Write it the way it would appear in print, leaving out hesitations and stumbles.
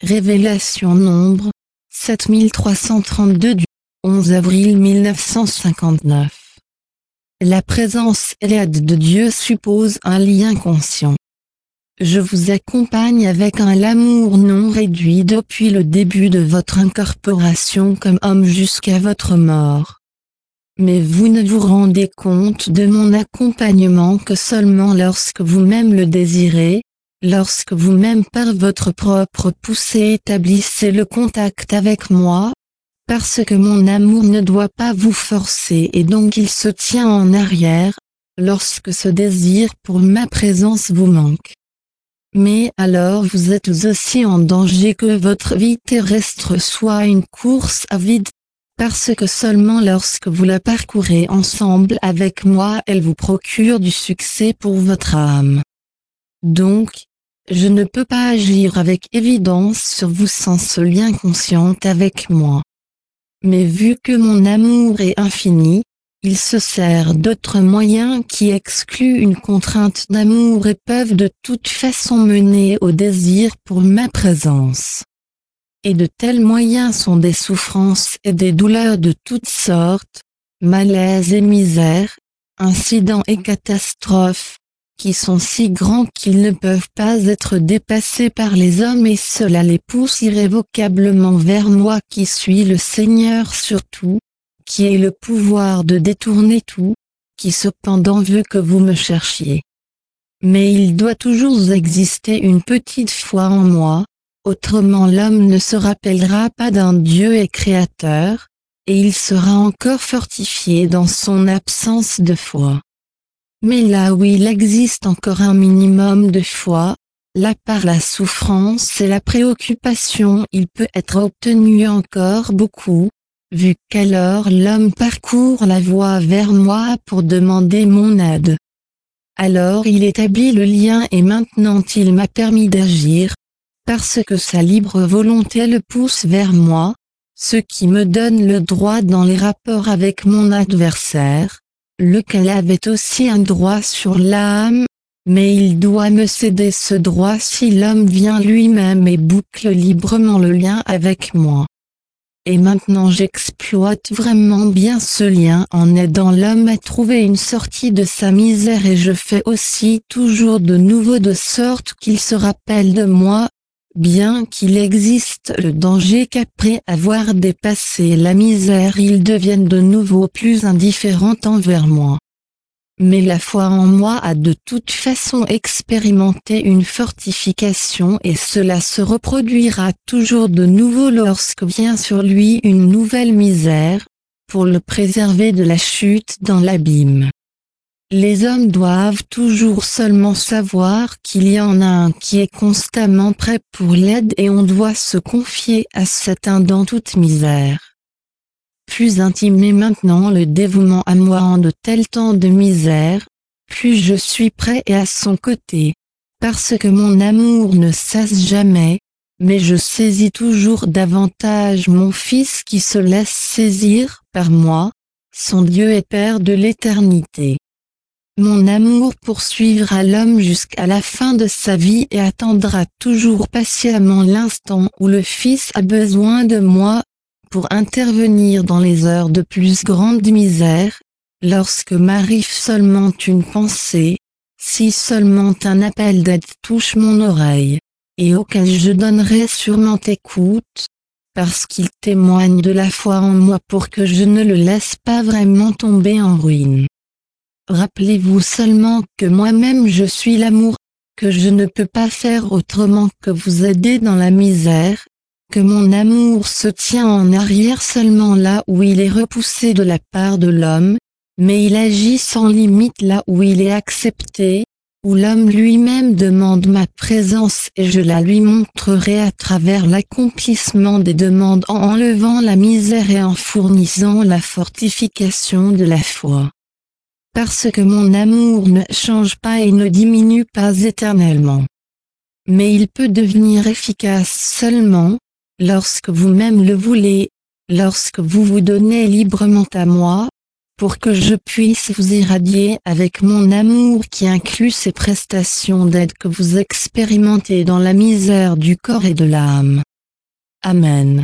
Révélation Nombre 7332 du 11 avril 1959. La présence et l'aide de Dieu suppose un lien conscient. Je vous accompagne avec un l'amour non réduit depuis le début de votre incorporation comme homme jusqu'à votre mort. Mais vous ne vous rendez compte de mon accompagnement que seulement lorsque vous-même le désirez, lorsque vous-même par votre propre poussée établissez le contact avec moi, parce que mon amour ne doit pas vous forcer et donc il se tient en arrière, lorsque ce désir pour ma présence vous manque. Mais alors vous êtes aussi en danger que votre vie terrestre soit une course à vide, parce que seulement lorsque vous la parcourez ensemble avec moi elle vous procure du succès pour votre âme. Donc, je ne peux pas agir avec évidence sur vous sans ce lien conscient avec moi. Mais vu que mon amour est infini, il se sert d'autres moyens qui excluent une contrainte d'amour et peuvent de toute façon mener au désir pour ma présence. Et de tels moyens sont des souffrances et des douleurs de toutes sortes, malaise et misère, incidents et catastrophes, qui sont si grands qu'ils ne peuvent pas être dépassés par les hommes et cela les pousse irrévocablement vers moi qui suis le Seigneur sur tout, qui ai le pouvoir de détourner tout, qui cependant veut que vous me cherchiez. Mais il doit toujours exister une petite foi en moi, autrement l'homme ne se rappellera pas d'un Dieu et Créateur, et il sera encore fortifié dans son absence de foi. Mais là où il existe encore un minimum de foi, là par la souffrance et la préoccupation il peut être obtenu encore beaucoup, vu qu'alors l'homme parcourt la voie vers moi pour demander mon aide. Alors il établit le lien et maintenant il m'a permis d'agir, parce que sa libre volonté le pousse vers moi, ce qui me donne le droit dans les rapports avec mon adversaire, lequel avait aussi un droit sur l'âme, mais il doit me céder ce droit si l'homme vient lui-même et boucle librement le lien avec moi. Et maintenant j'exploite vraiment bien ce lien en aidant l'homme à trouver une sortie de sa misère et je fais aussi toujours de nouveau de sorte qu'il se rappelle de moi, bien qu'il existe le danger qu'après avoir dépassé la misère il devienne de nouveau plus indifférent envers moi. Mais la foi en moi a de toute façon expérimenté une fortification et cela se reproduira toujours de nouveau lorsque vient sur lui une nouvelle misère, pour le préserver de la chute dans l'abîme. Les hommes doivent toujours seulement savoir qu'il y en a un qui est constamment prêt pour l'aide et on doit se confier à cet un dans toute misère. Plus intime est maintenant le dévouement à moi en de tels temps de misère, plus je suis prêt et à son côté, parce que mon amour ne cesse jamais, mais je saisis toujours davantage mon Fils qui se laisse saisir par moi, son Dieu et Père de l'éternité. Mon amour poursuivra l'homme jusqu'à la fin de sa vie et attendra toujours patiemment l'instant où le Fils a besoin de moi, pour intervenir dans les heures de plus grande misère, lorsque m'arrive seulement une pensée, si seulement un appel d'aide touche mon oreille, et auquel je donnerai sûrement écoute, parce qu'il témoigne de la foi en moi pour que je ne le laisse pas vraiment tomber en ruine. Rappelez-vous seulement que moi-même je suis l'amour, que je ne peux pas faire autrement que vous aider dans la misère, que mon amour se tient en arrière seulement là où il est repoussé de la part de l'homme, mais il agit sans limite là où il est accepté, où l'homme lui-même demande ma présence et je la lui montrerai à travers l'accomplissement des demandes en enlevant la misère et en fournissant la fortification de la foi. Parce que mon amour ne change pas et ne diminue pas éternellement. Mais il peut devenir efficace seulement, lorsque vous-même le voulez, lorsque vous vous donnez librement à moi, pour que je puisse vous irradier avec mon amour qui inclut ces prestations d'aide que vous expérimentez dans la misère du corps et de l'âme. Amen.